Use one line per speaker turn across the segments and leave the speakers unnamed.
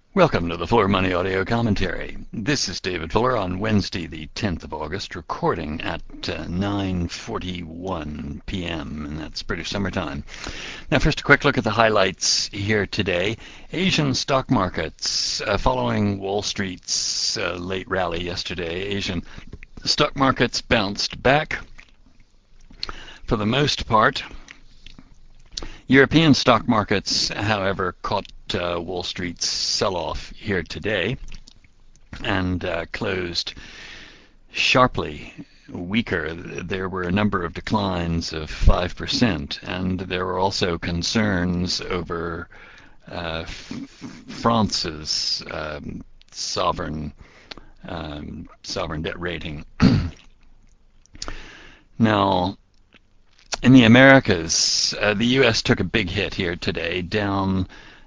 Welcome to the Floor Money Audio Commentary. This is David Fuller on Wednesday, the 10th of August, recording at 9:41 p.m., and that's British Summer Time. Now, first, a quick look at the highlights here today. Asian stock markets, following Wall Street's late rally yesterday, Asian stock markets bounced back for the most part. European stock markets, however, caught Wall Street's sell-off here today and closed sharply weaker. There were a number of declines of 5%, and there were also concerns over France's sovereign debt rating. Now, in the Americas, the U.S. took a big hit here today, down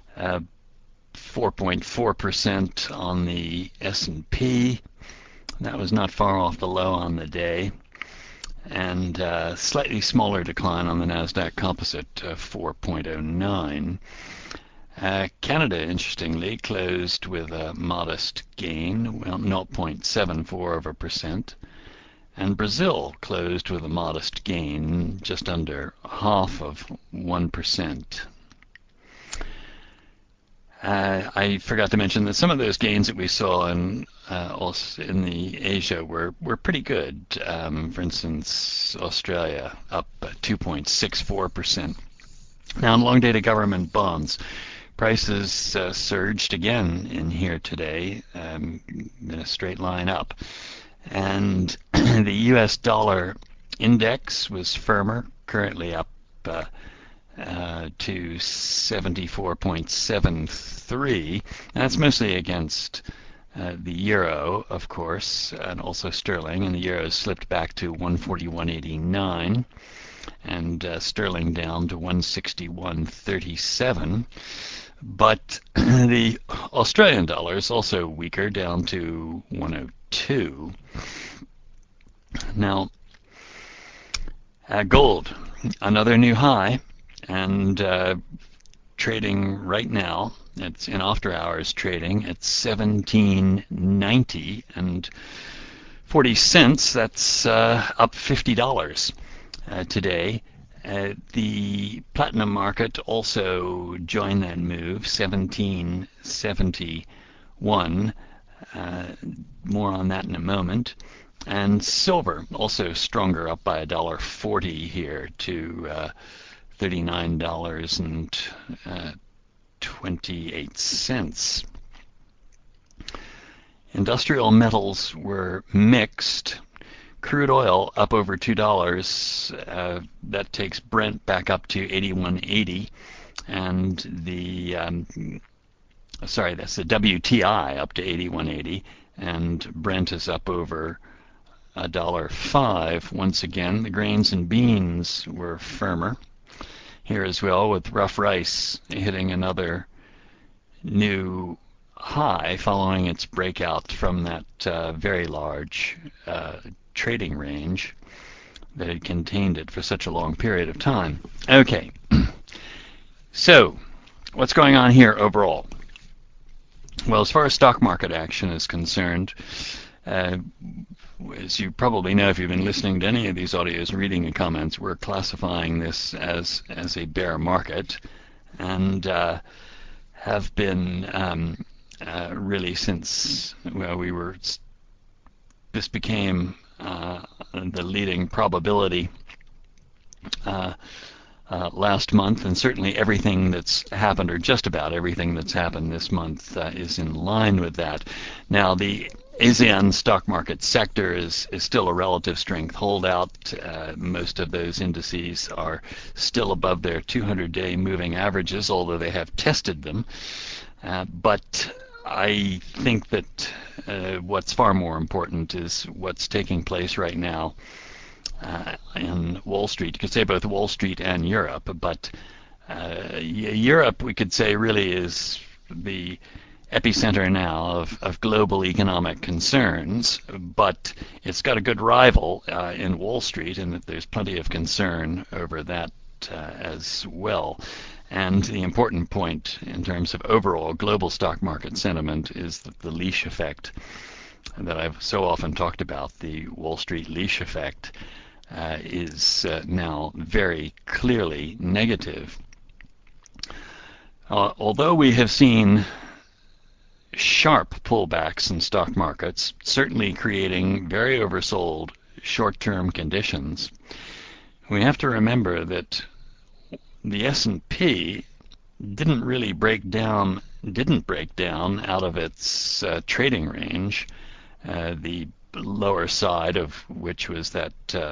4.4% on the S&P. That was not far off the low on the day, and slightly smaller decline on the Nasdaq Composite, 4.09. Canada, interestingly, closed with a modest gain, 0.74%. And Brazil closed with a modest gain, just under half of 1%. I forgot to mention that some of those gains that we saw in the Asia were pretty good. For instance, Australia up 2.64%. Now, in long-dated government bonds, prices surged again in here today, in a straight line up. And the U.S. dollar index was firmer, currently up to 74.73. That's mostly against the euro, of course, and also sterling. And the euro slipped back to 141.89, and sterling down to 161.37. But the Australian dollar is also weaker, down to 102. Now, gold, another new high, and trading right now. It's in after-hours trading at 17.90 and 40 cents. That's up $50 today. The platinum market also joined that move, 17.71. More on that in a moment. And silver also stronger, up by $1.40 here to $39.28. Industrial metals were mixed. Crude oil up over $2. That takes Brent back up to 81.80, and that's the WTI up to 81.80, and Brent is up over $1.05. Once again, the grains and beans were firmer here as well, with rough rice hitting another new high following its breakout from that very large trading range that had contained it for such a long period of time. Okay, so what's going on here overall? Well, as far as stock market action is concerned, as you probably know if you've been listening to any of these audios and reading the comments, we're classifying this as a bear market, and have been really since this became the leading probability last month, and certainly everything that's happened, or just about everything that's happened this month, is in line with that. Now, the ASEAN stock market sector is still a relative strength holdout. Most of those indices are still above their 200-day moving averages, although they have tested them. But I think that what's far more important is what's taking place right now in Wall Street. You could say both Wall Street and Europe, but Europe, we could say, really is the epicenter now of global economic concerns, but it's got a good rival in Wall Street, and that there's plenty of concern over that as well. And the important point in terms of overall global stock market sentiment is that the leash effect that I've so often talked about, the Wall Street leash effect, is now very clearly negative. Although we have seen sharp pullbacks in stock markets, certainly creating very oversold short-term conditions, we have to remember that the S&P didn't break down out of its trading range, the lower side of which was that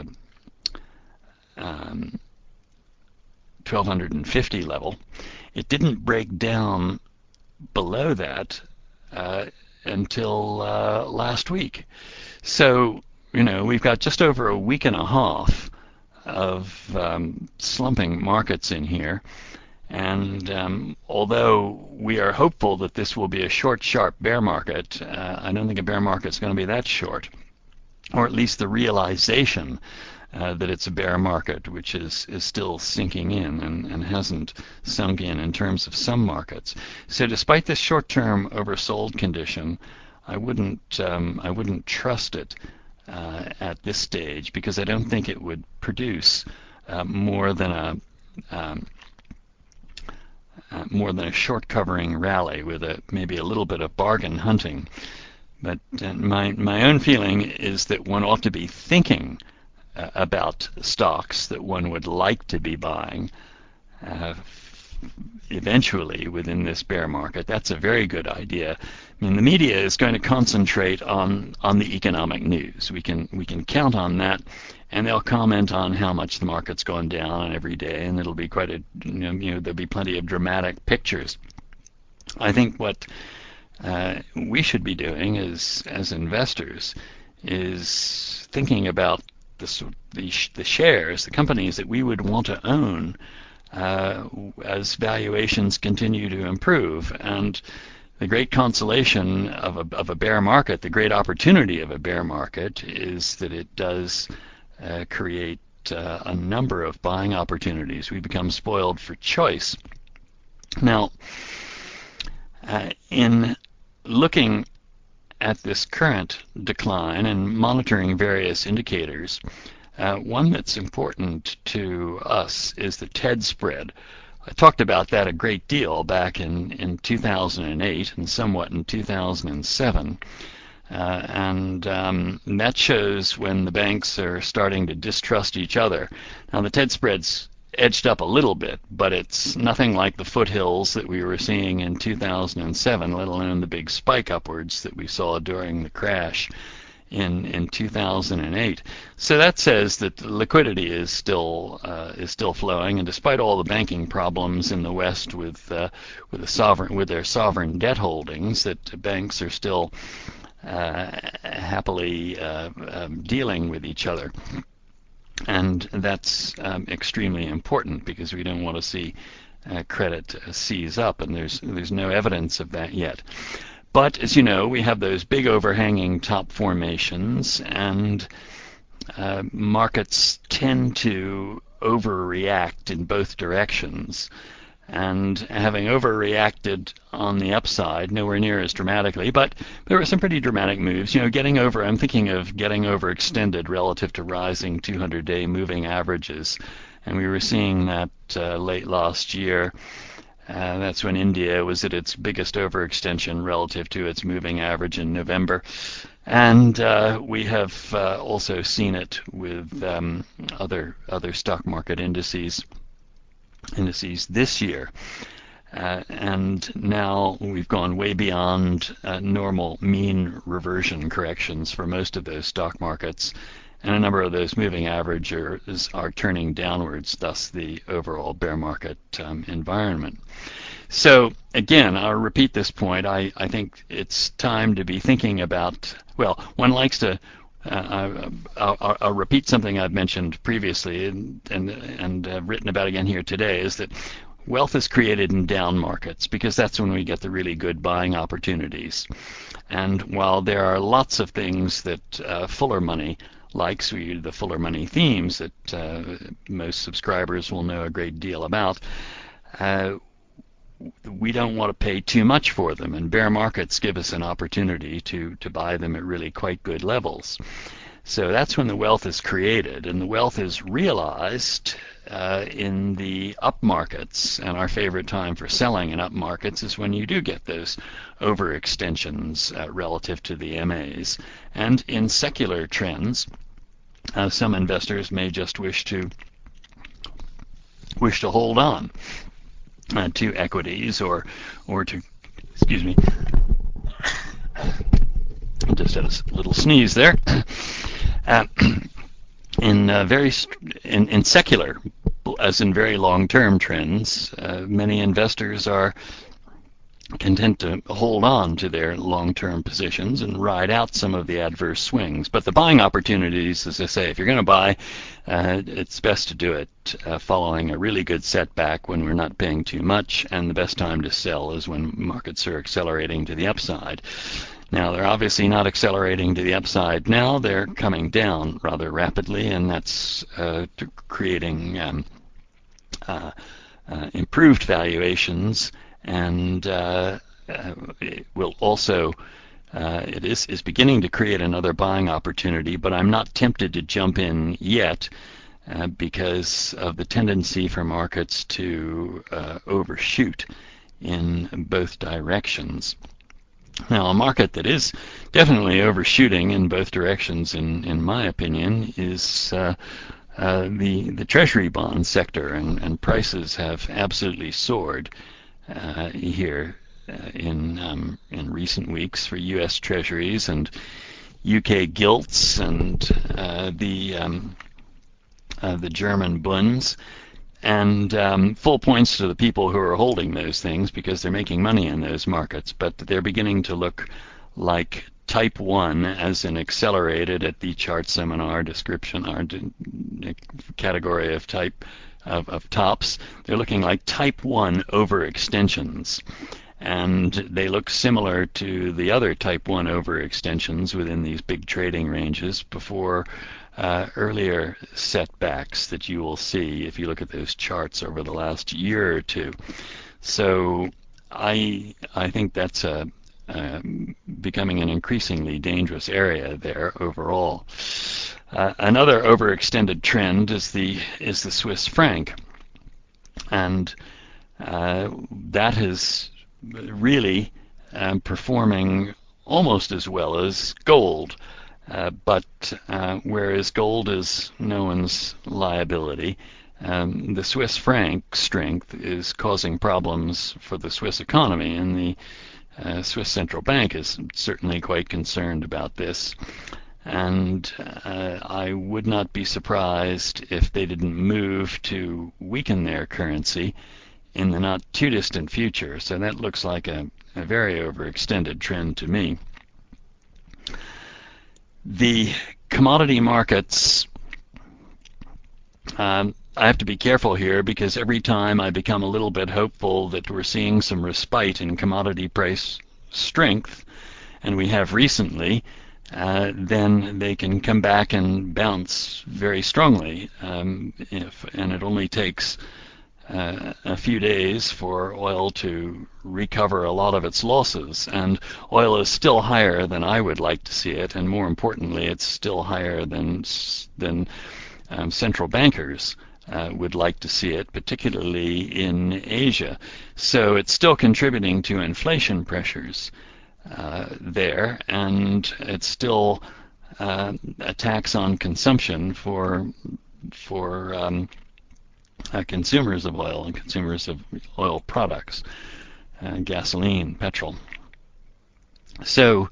1250 level. It didn't break down below that until last week. So, we've got just over a week and a half of slumping markets in here. And although we are hopeful that this will be a short, sharp bear market, I don't think a bear market is going to be that short, or at least the realization that it's a bear market, which is still sinking in and hasn't sunk in terms of some markets. So despite this short-term oversold condition, I wouldn't trust it at this stage, because I don't think it would produce more than a short covering rally with maybe a little bit of bargain hunting. But my own feeling is that one ought to be thinking about stocks that one would like to be buying eventually within this bear market. That's a very good idea. I mean, the media is going to concentrate on the economic news. We can count on that, and they'll comment on how much the market's gone down every day, and it'll be there'll be plenty of dramatic pictures. I think what we should be doing as investors is thinking about the shares, the companies that we would want to own as valuations continue to improve. And the great consolation of a bear market, the great opportunity of a bear market, is that it does create a number of buying opportunities. We become spoiled for choice. Now, in looking at this current decline and monitoring various indicators, one that's important to us is the TED spread. I talked about that a great deal back in 2008 and somewhat in 2007. And that shows when the banks are starting to distrust each other. Now, the TED spread's edged up a little bit, but it's nothing like the foothills that we were seeing in 2007, let alone the big spike upwards that we saw during the crash in 2008. So that says that the liquidity is still flowing, and despite all the banking problems in the West with their sovereign debt holdings, that banks are still happily dealing with each other. And that's extremely important, because we don't want to see credit seize up, and there's no evidence of that yet. But as you know, we have those big overhanging top formations, and markets tend to overreact in both directions. And having overreacted on the upside, nowhere near as dramatically, but there were some pretty dramatic moves. I'm thinking of getting overextended relative to rising 200-day moving averages. And we were seeing that late last year. That's when India was at its biggest overextension relative to its moving average in November. And we have also seen it with other stock market indices this year. And now we've gone way beyond normal mean reversion corrections for most of those stock markets, and a number of those moving averages are turning downwards, thus the overall bear market environment. So again, I'll repeat this point. I think it's time to be thinking about, one likes to I'll repeat something I've mentioned previously and written about again here today, is that wealth is created in down markets, because that's when we get the really good buying opportunities. And while there are lots of things that Fuller Money likes, the Fuller Money themes that most subscribers will know a great deal about, uh, we don't want to pay too much for them, and bear markets give us an opportunity to buy them at really quite good levels. So that's when the wealth is created, and the wealth is realized in the up markets. And our favorite time for selling in up markets is when you do get those overextensions relative to the MAs. And in secular trends, some investors may just wish to hold on to equities or to, excuse me, I just had a little sneeze there. Uh, in secular, as in very long-term trends, many investors are content to hold on to their long-term positions and ride out some of the adverse swings. But the buying opportunities, as I say, if you're going to buy, it's best to do it following a really good setback when we're not paying too much, and the best time to sell is when markets are accelerating to the upside. Now, they're obviously not accelerating to the upside now. They're coming down rather rapidly, and that's creating improved valuations, and it will also it is beginning to create another buying opportunity, but I'm not tempted to jump in yet because of the tendency for markets to overshoot in both directions. Now, a market that is definitely overshooting in both directions, in my opinion, is the Treasury bond sector, and prices have absolutely soared here in recent weeks for U.S. Treasuries and UK gilts and the German bunds. And full points to the people who are holding those things because they're making money in those markets, but they're beginning to look like type 1 as in accelerated at the chart seminar description, our category of type of tops. They're looking like type 1 overextensions. And they look similar to the other type 1 overextensions within these big trading ranges before earlier setbacks that you will see if you look at those charts over the last year or two. So I think that's becoming an increasingly dangerous area there overall. Another overextended trend is the Swiss franc, and that is really performing almost as well as gold. But whereas gold is no one's liability, the Swiss franc strength is causing problems for the Swiss economy, and the Swiss central bank is certainly quite concerned about this. And I would not be surprised if they didn't move to weaken their currency in the not too distant future. So that looks like a very overextended trend to me. The commodity markets, I have to be careful here because every time I become a little bit hopeful that we're seeing some respite in commodity price strength, and we have recently, then they can come back and bounce very strongly. And it only takes a few days for oil to recover a lot of its losses, and oil is still higher than I would like to see it, and more importantly, it's still higher than central bankers would like to see it, particularly in Asia. So it's still contributing to inflation pressures there, and it's still a tax on consumption for consumers of oil and consumers of oil products, gasoline, petrol. So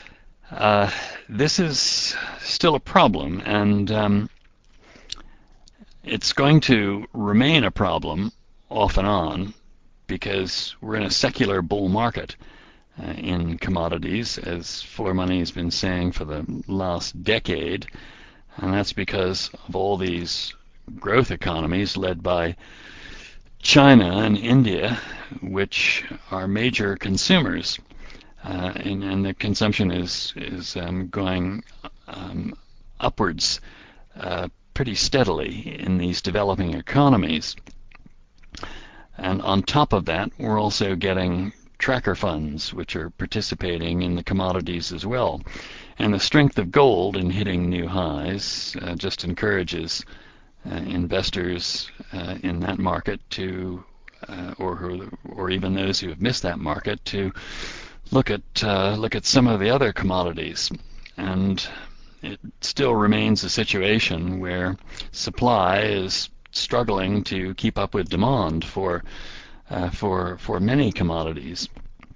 this is still a problem, and it's going to remain a problem off and on because we're in a secular bull market in commodities, as Fuller Money has been saying for the last decade, and that's because of all these growth economies led by China and India, which are major consumers, and the consumption is going upwards pretty steadily in these developing economies. And on top of that, we're also getting tracker funds, which are participating in the commodities as well. And the strength of gold in hitting new highs just encourages investors in that market to, or even those who have missed that market, to look at some of the other commodities. And it still remains a situation where supply is struggling to keep up with demand for many commodities.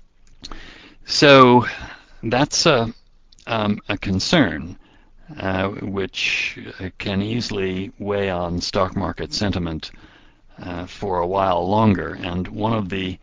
So that's a concern, which can easily weigh on stock market sentiment for a while longer. And one of the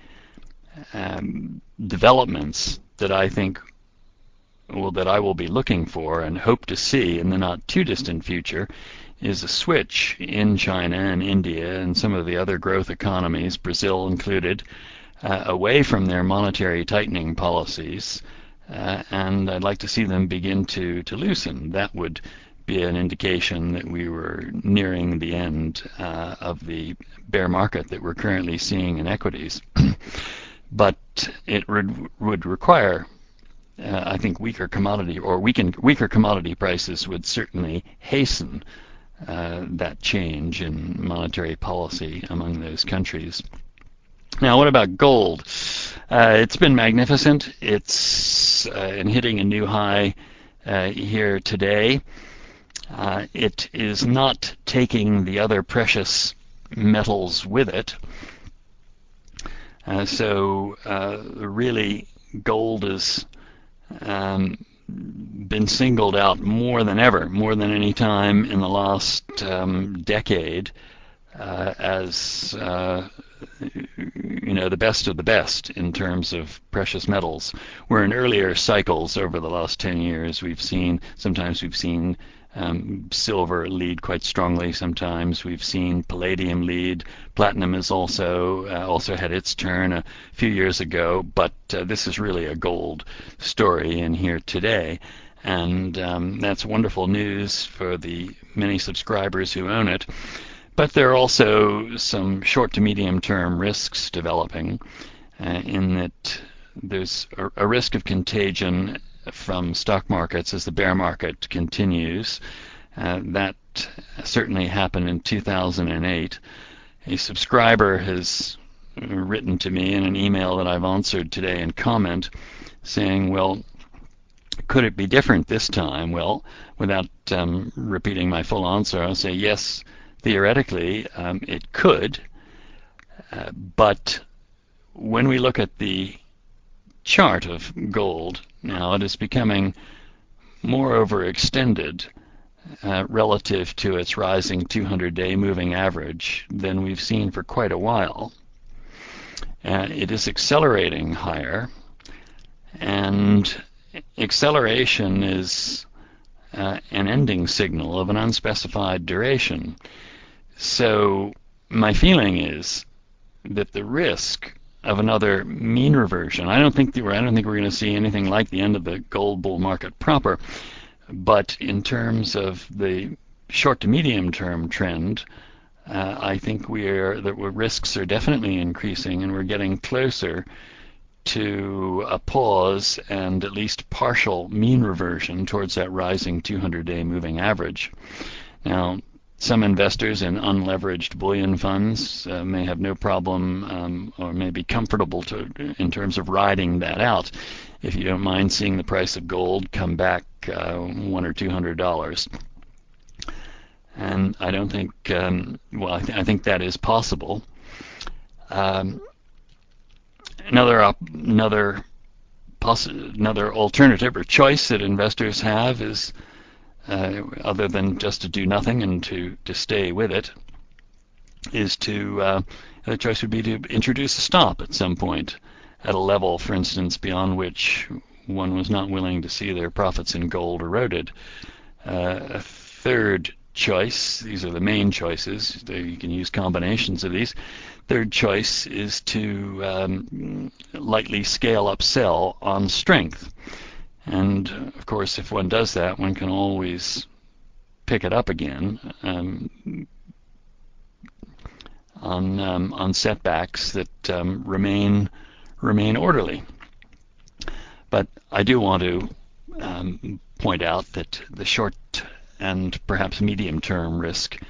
developments that I think that I will be looking for and hope to see in the not too distant future is a switch in China and India and some of the other growth economies, Brazil included, away from their monetary tightening policies, and I'd like to see them begin to loosen. That would be an indication that we were nearing the end of the bear market that we're currently seeing in equities. But it would require, I think, weaker commodity prices would certainly hasten that change in monetary policy among those countries. Now, what about gold? It's been magnificent. It's hitting a new high here today. It is not taking the other precious metals with it. So really, gold has been singled out more than ever, more than any time in the last decade, as the best of the best in terms of precious metals. Where in earlier cycles over the last 10 years, sometimes we've seen silver lead quite strongly. Sometimes we've seen palladium lead. Platinum has also had its turn a few years ago, but this is really a gold story in here today, and that's wonderful news for the many subscribers who own it. But there are also some short to medium term risks developing, in that there's a risk of contagion from stock markets as the bear market continues. That certainly happened in 2008. A subscriber has written to me in an email that I've answered today in comment, saying, well, could it be different this time? Well, without repeating my full answer, I'll say yes, theoretically it could, but when we look at the chart of gold now, it is becoming more overextended relative to its rising 200-day moving average than we've seen for quite a while. It is accelerating higher, and acceleration is an ending signal of an unspecified duration. So my feeling is that the risk of another mean reversion, I don't think we're going to see anything like the end of the gold bull market proper, but in terms of the short to medium term trend, I think risks are definitely increasing, and we're getting closer to a pause and at least partial mean reversion towards that rising 200-day moving average. Now, some investors in unleveraged bullion funds may have no problem or may be comfortable in terms of riding that out, if you don't mind seeing the price of gold come back $100 or $200. And I don't think, I think that is possible. Another alternative or choice that investors have is, other than just to do nothing and to stay with it, is the choice would be to introduce a stop at some point at a level, for instance, beyond which one was not willing to see their profits in gold eroded. A third choice, these are the main choices, you can use combinations of these. Third choice is to lightly scale up sell on strength. And of course, if one does that, one can always pick it up again. on setbacks that remain orderly. But I do want to point out that the short and perhaps medium-term risk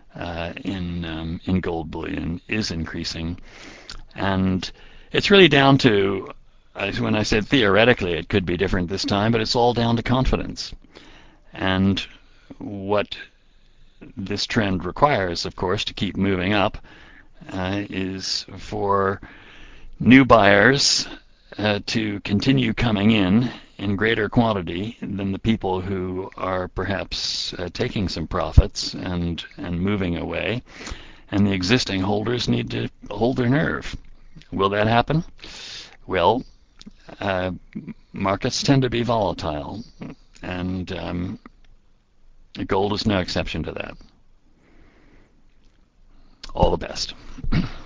in gold bullion is increasing, and it's really down to, when I said theoretically it could be different this time, but it's all down to confidence. And what this trend requires, of course, to keep moving up is for new buyers to continue coming in greater quantity than the people who are perhaps taking some profits and moving away, and the existing holders need to hold their nerve. Will that happen? Well, markets tend to be volatile, and gold is no exception to that. All the best.